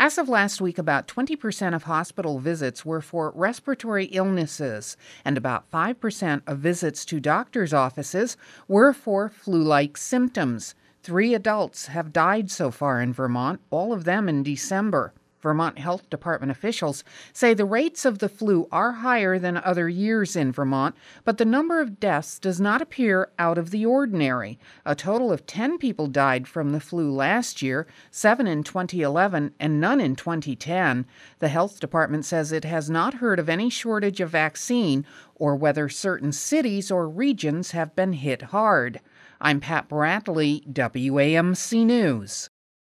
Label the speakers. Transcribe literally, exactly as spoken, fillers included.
Speaker 1: As of last week, about twenty percent of hospital visits were for respiratory illnesses, and about five percent of visits to doctors' offices were for flu-like symptoms. Three adults have died so far in Vermont, all of them in December. Vermont Health Department officials say the rates of the flu are higher than other years in Vermont, but the number of deaths does not appear out of the ordinary. A total of ten people died from the flu last year, seven in twenty eleven and none in twenty ten. The health department says it has not heard of any shortage of vaccine or whether certain cities or regions have been hit hard. I'm Pat Bradley, W A M C News.